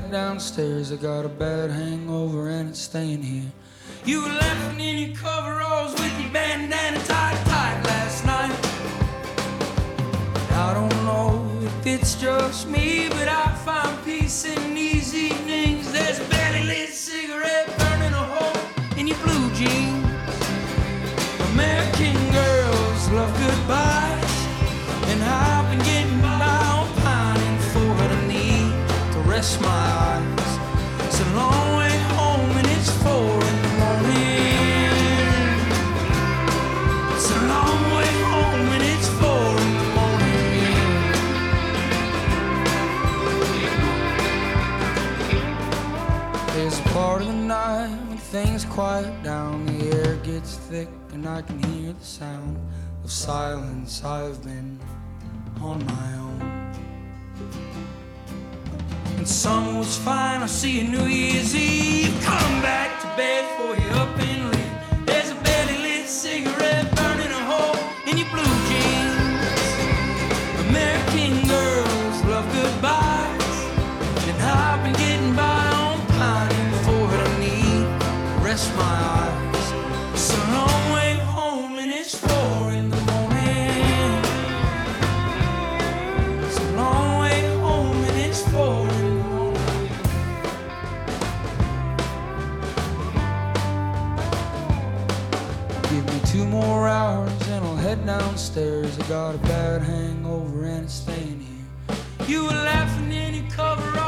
head downstairs. I got a bad hangover and it's staying here. You were laughing in your coveralls with your bandana tied tight last night. I don't know if it's just me, but I find peace in these evenings. There's a belly lit cigarette burning a hole in your blue jeans. American girls love goodbyes, and I've been getting by on pining for what I need to rest my eyes. It's a long way home and it's 4 in the morning. It's a long way home and it's 4 in the morning. There's a part of the night when things quiet down, the air gets thick and I can hear the sound of silence. I've been on my own, and summer was fine. I see you New Year's Eve. Come back to bed for you up and leave. There's a belly lit cigarette burning a hole in your blue jeans. American girls love goodbyes, and I've been getting by on pining for what I need to rest my eyes. It's a long way home and it's 4 in the morning. It's a long way home and it's 4 in the morning. Give me 2 more hours and I'll head downstairs. I got a bad hangover and it's staying here. You were laughing in your coveralls